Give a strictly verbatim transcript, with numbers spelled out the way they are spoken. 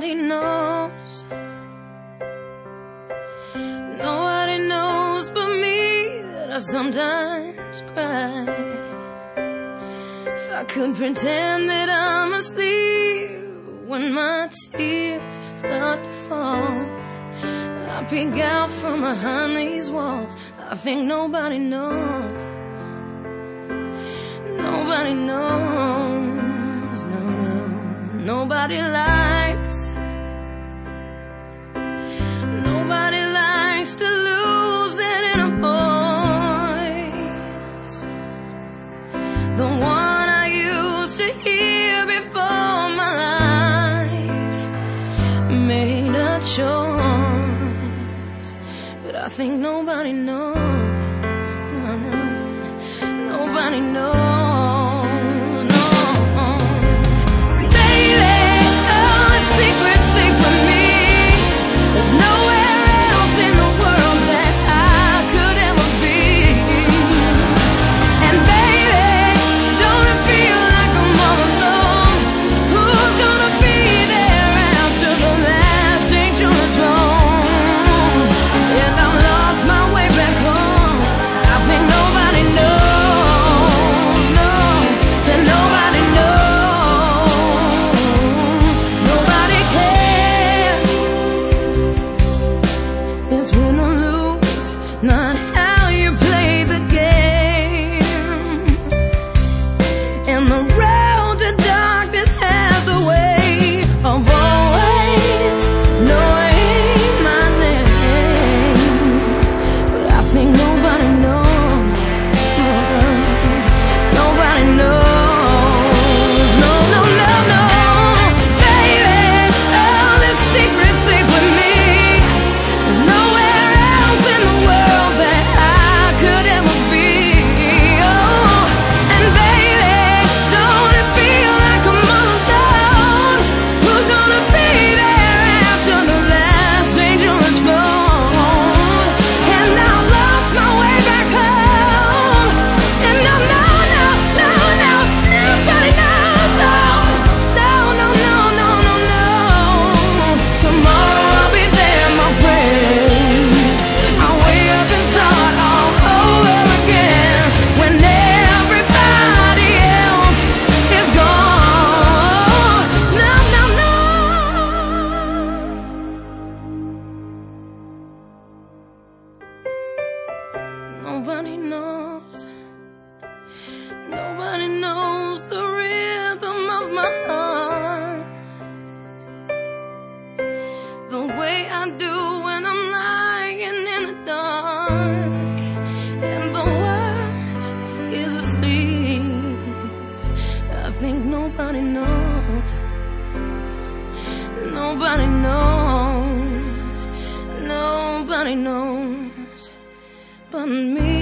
nobody knows. Nobody knows but me that I sometimes cry. If I could pretend that I'm asleep when my tears start to fall, I peek out from behind these walls. I think nobody knows. Nobody knows, no, no. Nobody likes. Nobody likes to lose that inner voice, the one I used to hear before my life made a choice. But I think nobody knows. No, no. Nobody knows. Not how you play the game, and the road to darkness has a way of always knowing my name. But I think nobody knows. Nobody knows. No, no, no, no. Baby, all this secret safe with me. There's nowhere else in the world Nobody knows. Nobody knows the rhythm of my heart, the way I do when I'm lying in the dark and the world is asleep. I think nobody knows. Nobody knows. Nobody knows but me.